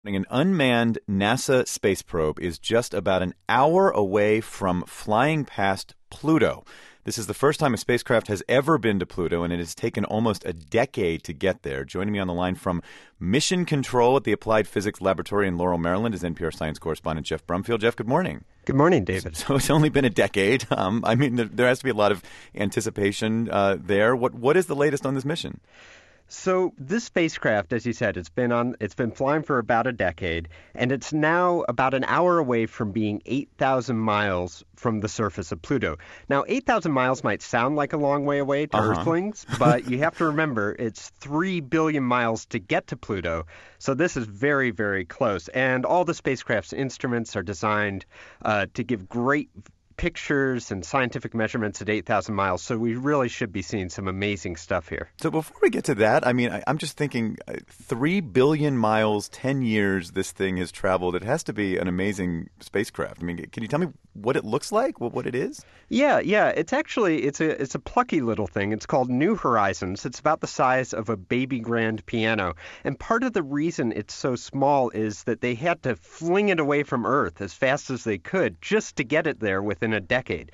An unmanned NASA space probe is just about an hour away from flying past Pluto. This is the first time a spacecraft has ever been to Pluto, and it has taken almost a decade to get there. Joining me on the line from Mission Control at the Applied Physics Laboratory in Laurel, Maryland, is NPR science correspondent Jeff Brumfield. Jeff, good morning. Good morning, David. So it's only been a decade. There has to be a lot of anticipation there. What is the latest on this mission? So this spacecraft, as you said, it's been flying for about a decade, and it's now about an hour away from being 8,000 miles from the surface of Pluto. Now, 8,000 miles might sound like a long way away to Earthlings, but you have to remember it's 3 billion miles to get to Pluto. So this is very, very close. And all the spacecraft's instruments are designed to give great pictures and scientific measurements at 8,000 miles, so we really should be seeing some amazing stuff here. So before we get to that, I'm just thinking 3 billion miles, 10 years this thing has traveled. It has to be an amazing spacecraft. Can you tell me what it looks like, what it is? Yeah. It's a plucky little thing. It's called New Horizons. It's about the size of a baby grand piano. And part of the reason it's so small is that they had to fling it away from Earth as fast as they could just to get it there within a decade.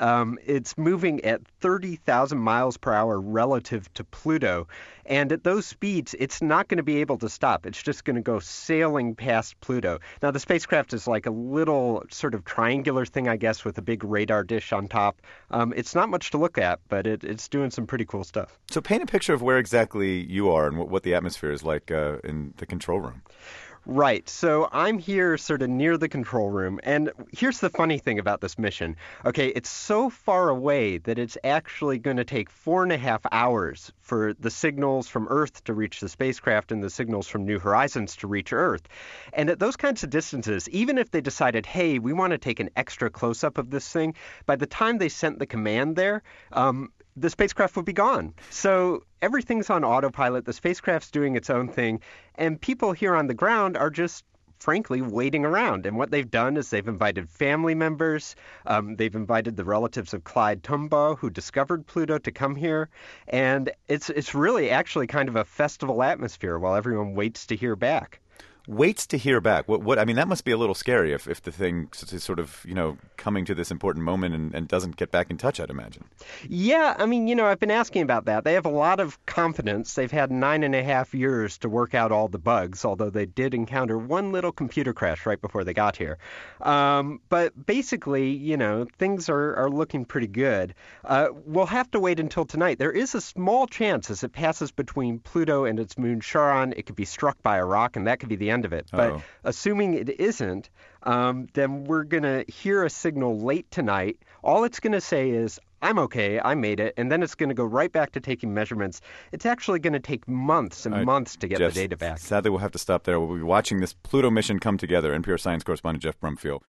It's moving at 30,000 miles per hour relative to Pluto. And at those speeds, it's not going to be able to stop. It's just going to go sailing past Pluto. Now, the spacecraft is like a little sort of triangular thing, I guess, with a big radar dish on top. It's not much to look at, but it's doing some pretty cool stuff. So paint a picture of where exactly you are and what the atmosphere is like in the control room. Right. So I'm here sort of near the control room. And here's the funny thing about this mission. Okay, it's so far away that it's actually going to take 4.5 hours for the signals from Earth to reach the spacecraft and the signals from New Horizons to reach Earth. And at those kinds of distances, even if they decided, hey, we want to take an extra close-up of this thing, by the time they sent the command there, the spacecraft would be gone. So everything's on autopilot. The spacecraft's doing its own thing. And people here on the ground are just, frankly, waiting around. And what they've done is they've invited family members. They've invited the relatives of Clyde Tombaugh, who discovered Pluto, to come here. And it's really actually kind of a festival atmosphere while everyone waits to hear back. Waits to hear back. That must be a little scary if the thing is sort of, coming to this important moment and doesn't get back in touch, I'd imagine. Yeah, I've been asking about that. They have a lot of confidence. They've had 9.5 years to work out all the bugs, although they did encounter one little computer crash right before they got here. But basically, things are looking pretty good. We'll have to wait until tonight. There is a small chance as it passes between Pluto and its moon Charon, it could be struck by a rock, and that could be the end of it. But assuming it isn't, then we're going to hear a signal late tonight. All it's going to say is, I'm okay, I made it, and then it's going to go right back to taking measurements. It's actually going to take months and months to get the data back. Sadly, we'll have to stop there. We'll be watching this Pluto mission come together. NPR science correspondent Jeff Brumfield.